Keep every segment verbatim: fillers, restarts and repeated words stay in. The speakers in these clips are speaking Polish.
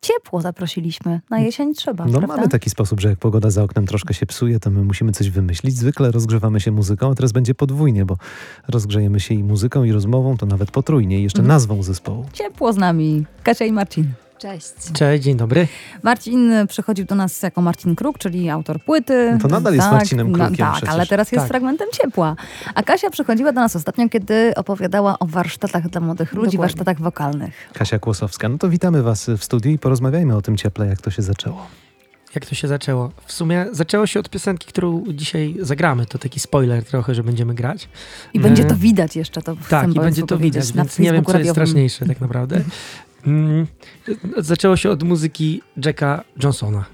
ciepło zaprosiliśmy. Na jesień trzeba, No prawda? mamy taki sposób, że jak pogoda za oknem troszkę się psuje, to my musimy coś wymyślić. Zwykle rozgrzewamy się muzyką, a teraz będzie podwójnie, bo rozgrzejemy się i muzyką, i rozmową, to nawet potrójnie, i jeszcze Mhm. nazwą zespołu. Ciepło z nami. Kasia i Marcin. Cześć. Cześć, dzień dobry. Marcin przychodził do nas jako Marcin Kruk, czyli autor płyty. No to nadal jest Marcinem no, Krukiem Tak, przecież. ale teraz jest Tak. fragmentem ciepła. A Kasia przychodziła do nas ostatnio, kiedy opowiadała o warsztatach dla młodych ludzi, Dokładnie. warsztatach wokalnych. Kasia Kłosowska. No to witamy was w studiu i porozmawiajmy o tym cieple, jak to się zaczęło. Jak to się zaczęło? W sumie zaczęło się od piosenki, którą dzisiaj zagramy. To taki spoiler trochę, że będziemy grać. I będzie E, to widać jeszcze, to chcę Tak, i będzie Państwu to powiedzieć, widać, na więc nie wiem, Facebooku co jest radiowym. straszniejsze tak naprawdę. Mm, zaczęło się od muzyki Jacka Johnsona.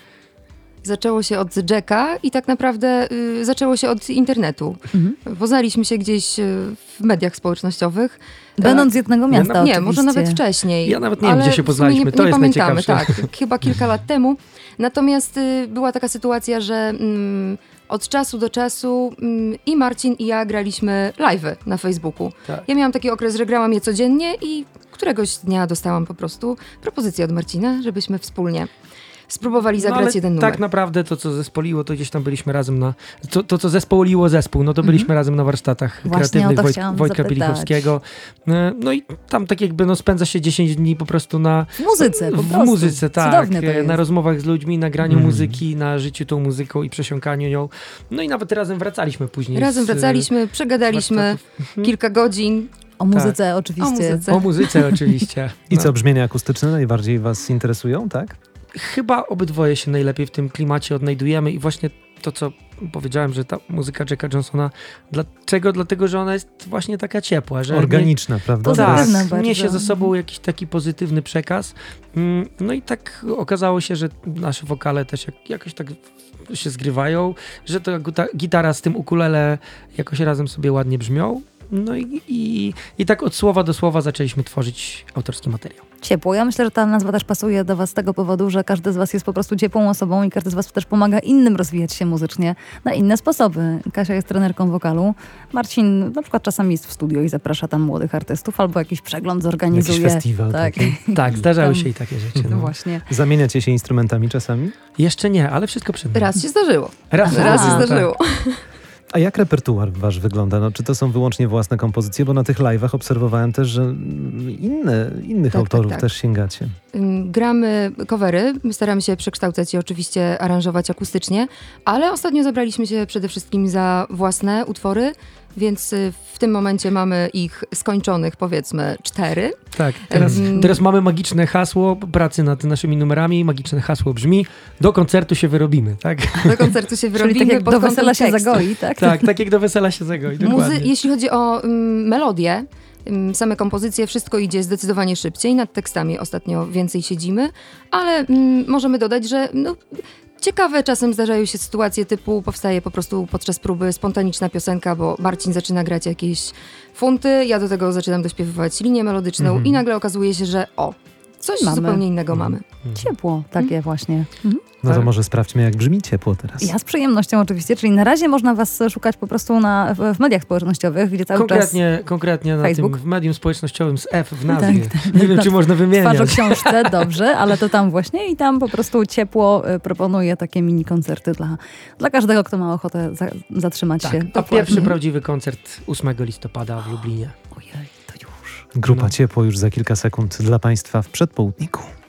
Zaczęło się od Jacka i tak naprawdę y, zaczęło się od internetu. Mhm. Poznaliśmy się gdzieś y, w mediach społecznościowych. Będąc z jednego miasta Nie, oczywiście. może nawet wcześniej. Ja nawet nie wiem, ale gdzie się w sumie poznaliśmy, Nie, to nie jest pamiętamy, najciekawsze. tak. Chyba kilka lat temu. Natomiast y, była taka sytuacja, że mm, od czasu do czasu mm, i Marcin, i ja graliśmy live'y na Facebooku. Tak. Ja miałam taki okres, że grałam je codziennie i któregoś dnia dostałam po prostu propozycję od Marcina, żebyśmy wspólnie spróbowali zagrać No, ale jeden numer. tak naprawdę to, co zespoliło, to gdzieś tam byliśmy razem na... To, to co zespoliło zespół, no to byliśmy Mhm. razem na warsztatach Właśnie kreatywnych o to Wojt, chciałam Wojtka zapytać. Pielichowskiego. E, No i tam tak jakby no, spędza się dziesięć dni po prostu na... W muzyce, po W prostu. muzyce, tak. Cudowne to e, jest. Na rozmowach z ludźmi, na graniu Mhm. muzyki, na życiu tą muzyką i przesiąkaniu nią. No i nawet razem wracaliśmy później. Razem z, e, wracaliśmy, przegadaliśmy warsztatów. kilka godzin. O muzyce oczywiście. O muzyce. O muzyce oczywiście. I No. co, brzmienia akustyczne najbardziej was interesują, tak? Chyba obydwoje się najlepiej w tym klimacie odnajdujemy i właśnie to, co powiedziałem, że ta muzyka Jacka Johnsona, dlaczego? Dlatego, że ona jest właśnie taka ciepła, że Organiczna, prawda? To tak, Pozytywna bardzo. niesie ze sobą jakiś taki pozytywny przekaz. Mm, No i tak okazało się, że nasze wokale też jak, jakoś tak się zgrywają, że ta guta- gitara z tym ukulele jakoś razem sobie ładnie brzmią. No i, i, i tak od słowa do słowa zaczęliśmy tworzyć autorski materiał. Ciepło. Ja myślę, że ta nazwa też pasuje do was z tego powodu, że każdy z was jest po prostu ciepłą osobą i każdy z was też pomaga innym rozwijać się muzycznie na inne sposoby. Kasia jest trenerką wokalu. Marcin na przykład czasami jest w studio i zaprasza tam młodych artystów albo jakiś przegląd zorganizuje. Jakiś festiwal Tak. taki. Tak, zdarzały Tam- się i takie rzeczy. No No. właśnie. Zamieniacie się instrumentami czasami? Jeszcze nie, ale wszystko przed nami. Raz się zdarzyło. Raz, Raz się A, zdarzyło. A jak repertuar wasz wygląda? No, czy to są wyłącznie własne kompozycje? Bo na tych live'ach obserwowałem też, że inne, innych Tak, tak, autorów tak. też sięgacie. Ym, Gramy covery, staramy się przekształcać i oczywiście aranżować akustycznie, ale ostatnio zabraliśmy się przede wszystkim za własne utwory, więc y, w tym momencie mamy ich skończonych powiedzmy cztery. Tak, teraz, Em, teraz mamy magiczne hasło pracy nad naszymi numerami. Magiczne hasło brzmi: do koncertu się wyrobimy, tak? Do koncertu się Czyli wyrobimy tak jak pod do kątem wesela się tekstu. zagoi, tak? Tak, tak jak do wesela się zagoi, Muzy- dokładnie. jeśli chodzi o ym, melodię, ym, same kompozycje, wszystko idzie zdecydowanie szybciej. Nad tekstami ostatnio więcej siedzimy, ale ym, możemy dodać, że no, ciekawe czasem zdarzają się sytuacje typu powstaje po prostu podczas próby spontaniczna piosenka, bo Marcin zaczyna grać jakieś funty, ja do tego zaczynam dośpiewywać linię melodyczną Mhm. i nagle okazuje się, że o, coś Mamy. zupełnie innego mamy. Ciepło, takie właśnie. Mhm. No to Tak. może sprawdźmy, jak brzmi ciepło teraz. Ja z przyjemnością oczywiście, czyli na razie można was szukać po prostu na, w, w mediach społecznościowych, gdzie cały Konkretnie, konkretnie na Facebook? tym w medium społecznościowym z F w nazwie. Tak, tak. Nie wiem, Na czy można czas wymieniać. twarzoksiążce, dobrze, ale to tam właśnie i tam po prostu ciepło y, proponuje takie mini koncerty dla, dla każdego, kto ma ochotę za, zatrzymać Tak, się. a Dokładnie. pierwszy prawdziwy koncert ósmego listopada w Lublinie. Ojej, to już. Grupa No. Ciepło już za kilka sekund dla państwa w przedpołudniku.